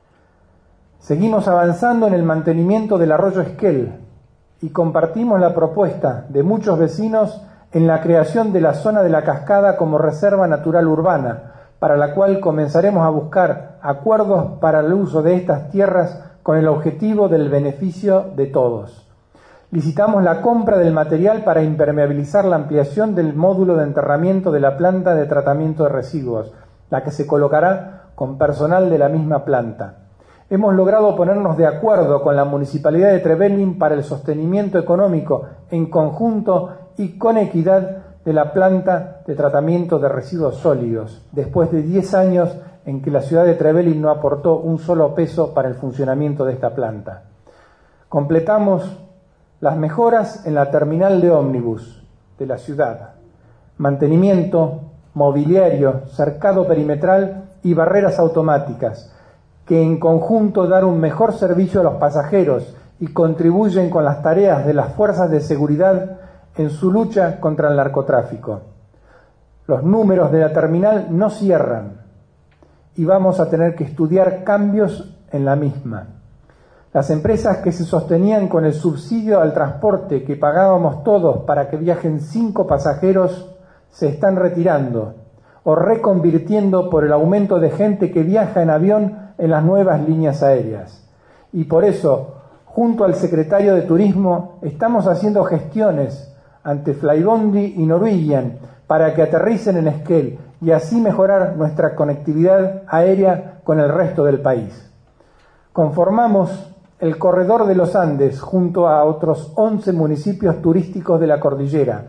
Seguimos avanzando en el mantenimiento del arroyo Esquel y compartimos la propuesta de muchos vecinos en la creación de la zona de la cascada como reserva natural urbana, para la cual comenzaremos a buscar acuerdos para el uso de estas tierras con el objetivo del beneficio de todos. Licitamos la compra del material para impermeabilizar la ampliación del módulo de enterramiento de la planta de tratamiento de residuos, la que se colocará con personal de la misma planta. Hemos logrado ponernos de acuerdo con la Municipalidad de Trevelin para el sostenimiento económico en conjunto y con equidad de la planta de tratamiento de residuos sólidos, después de diez años en que la ciudad de Trevelin no aportó un solo peso para el funcionamiento de esta planta. Completamos las mejoras en la terminal de ómnibus de la ciudad, mantenimiento, mobiliario, cercado perimetral y barreras automáticas, que en conjunto dan un mejor servicio a los pasajeros y contribuyen con las tareas de las fuerzas de seguridad en su lucha contra el narcotráfico. Los números de la terminal no cierran y vamos a tener que estudiar cambios en la misma. Las empresas que se sostenían con el subsidio al transporte que pagábamos todos para que viajen cinco pasajeros se están retirando o reconvirtiendo por el aumento de gente que viaja en avión en las nuevas líneas aéreas. Y por eso, junto al secretario de Turismo, estamos haciendo gestiones ante Flybondi y Norwegian para que aterricen en Esquel y así mejorar nuestra conectividad aérea con el resto del país. Conformamos el Corredor de los Andes junto a otros once municipios turísticos de la cordillera,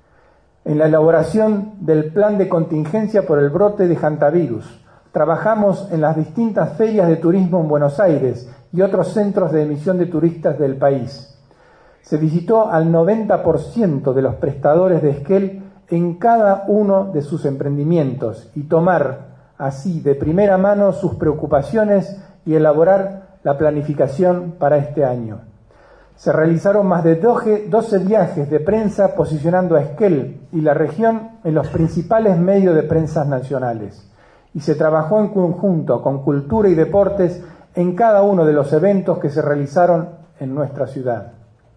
en la elaboración del plan de contingencia por el brote de hantavirus. Trabajamos en las distintas ferias de turismo en Buenos Aires y otros centros de emisión de turistas del país. Se visitó al noventa por ciento de los prestadores de Esquel en cada uno de sus emprendimientos y tomar así de primera mano sus preocupaciones y elaborar la planificación para este año. Se realizaron más de doce viajes de prensa posicionando a Esquel y la región en los principales medios de prensa nacionales. Y se trabajó en conjunto con Cultura y Deportes en cada uno de los eventos que se realizaron en nuestra ciudad.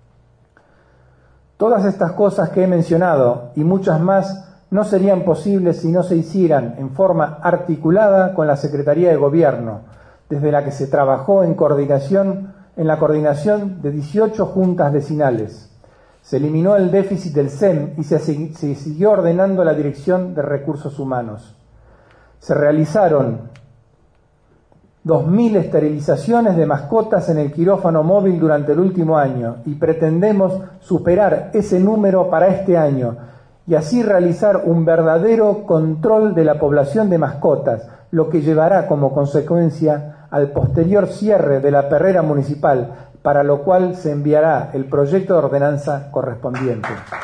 Todas estas cosas que he mencionado y muchas más no serían posibles si no se hicieran en forma articulada con la Secretaría de Gobierno, desde la que se trabajó en coordinación en la coordinación de dieciocho juntas vecinales. Se eliminó el déficit del C E M y se, se siguió ordenando la Dirección de Recursos Humanos. Se realizaron dos mil esterilizaciones de mascotas en el quirófano móvil durante el último año y pretendemos superar ese número para este año y así realizar un verdadero control de la población de mascotas, lo que llevará como consecuencia al posterior cierre de la perrera municipal, para lo cual se enviará el proyecto de ordenanza correspondiente.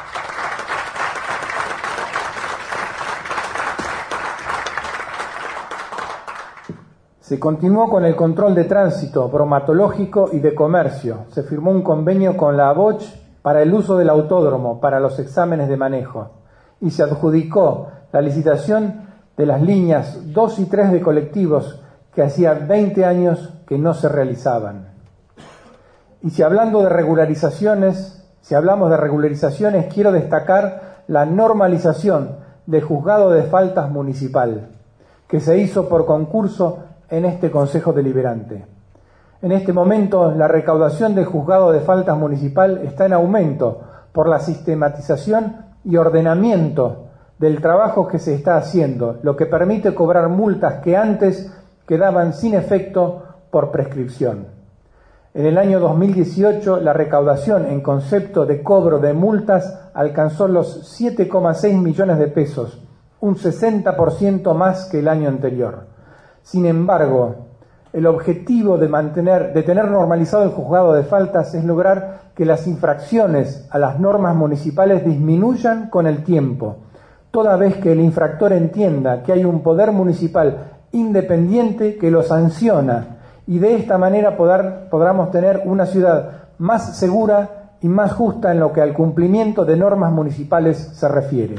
Se continuó con el control de tránsito, bromatológico y de comercio. Se firmó un convenio con la ABOCH para el uso del autódromo para los exámenes de manejo y se adjudicó la licitación de las líneas dos y tres de colectivos que hacía veinte años que no se realizaban. Y si hablando de regularizaciones, si hablamos de regularizaciones, quiero destacar la normalización del juzgado de faltas municipal, que se hizo por concurso en este Consejo Deliberante. En este momento, la recaudación del juzgado de faltas municipal está en aumento por la sistematización y ordenamiento del trabajo que se está haciendo, lo que permite cobrar multas que antes quedaban sin efecto por prescripción. En el año dos mil dieciocho, la recaudación en concepto de cobro de multas alcanzó los siete coma seis millones de pesos, un sesenta por ciento más que el año anterior. Sin embargo, el objetivo de mantener, de tener normalizado el juzgado de faltas es lograr que las infracciones a las normas municipales disminuyan con el tiempo, toda vez que el infractor entienda que hay un poder municipal independiente que lo sanciona y de esta manera poder, podamos tener una ciudad más segura y más justa en lo que al cumplimiento de normas municipales se refiere.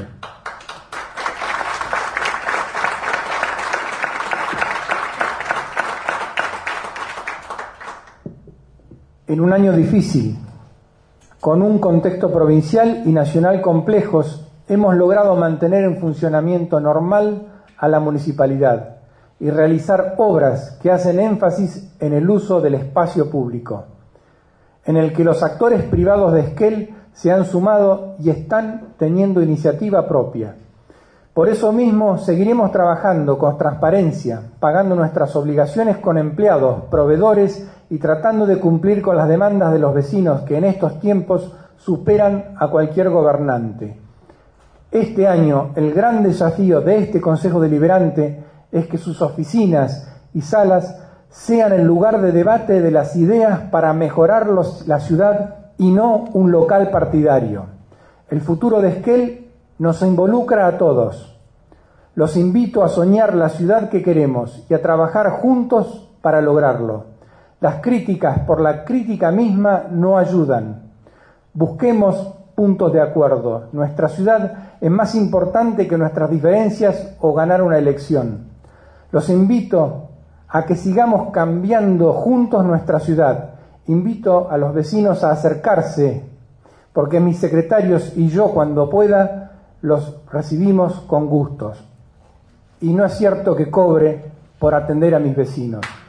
En un año difícil, con un contexto provincial y nacional complejos, hemos logrado mantener en funcionamiento normal a la municipalidad y realizar obras que hacen énfasis en el uso del espacio público, en el que los actores privados de Esquel se han sumado y están teniendo iniciativa propia. Por eso mismo seguiremos trabajando con transparencia, pagando nuestras obligaciones con empleados, proveedores y tratando de cumplir con las demandas de los vecinos que en estos tiempos superan a cualquier gobernante. Este año, el gran desafío de este Consejo Deliberante es que sus oficinas y salas sean el lugar de debate de las ideas para mejorar los, la ciudad y no un local partidario. El futuro de Esquel nos involucra a todos. Los invito a soñar la ciudad que queremos y a trabajar juntos para lograrlo. Las críticas por la crítica misma no ayudan. Busquemos puntos de acuerdo. Nuestra ciudad es más importante que nuestras diferencias o ganar una elección. Los invito a que sigamos cambiando juntos nuestra ciudad. Invito a los vecinos a acercarse, porque mis secretarios y yo, cuando pueda, los recibimos con gustos. Y no es cierto que cobre por atender a mis vecinos.